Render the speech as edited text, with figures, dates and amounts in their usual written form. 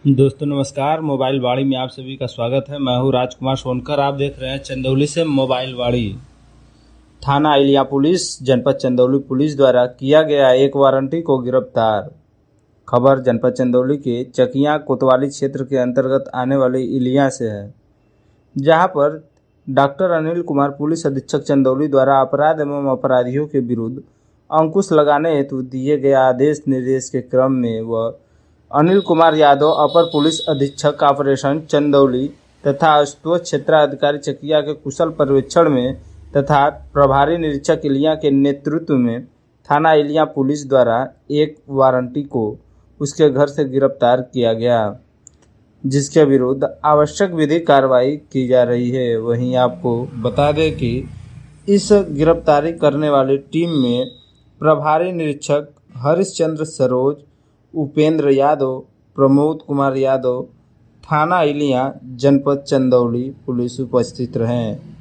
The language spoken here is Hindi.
दोस्तों नमस्कार। मोबाइल वाड़ी में आप सभी का स्वागत है। मैं हूं राजकुमार सोनकर। आप देख रहे हैं चंदौली से मोबाइल वाड़ी। थाना इलिया पुलिस जनपद चंदौली पुलिस द्वारा किया गया एक वारंटी को गिरफ्तार। खबर जनपद चंदौली के चकिया कोतवाली क्षेत्र के अंतर्गत आने वाले इलिया से है, जहां पर डॉक्टर अनिल कुमार पुलिस अधीक्षक चंदौली द्वारा अपराध एवं अपराधियों के विरुद्ध अंकुश लगाने हेतु दिए गए आदेश निर्देश के क्रम में वह अनिल कुमार यादव अपर पुलिस अधीक्षक ऑपरेशन चंदौली तथा आशुतोष क्षेत्राधिकारी चकिया के कुशल पर्यवेक्षण में तथा प्रभारी निरीक्षक इलिया के नेतृत्व में थाना इलिया पुलिस द्वारा एक वारंटी को उसके घर से गिरफ्तार किया गया, जिसके विरुद्ध आवश्यक विधिक कार्रवाई की जा रही है। वहीं आपको बता दें कि इस गिरफ्तारी करने वाली टीम में प्रभारी निरीक्षक हरिश्चंद्र सरोज, उपेंद्र यादव, प्रमोद कुमार यादव, थाना इलिया जनपद चंदौली पुलिस उपस्थित रहे।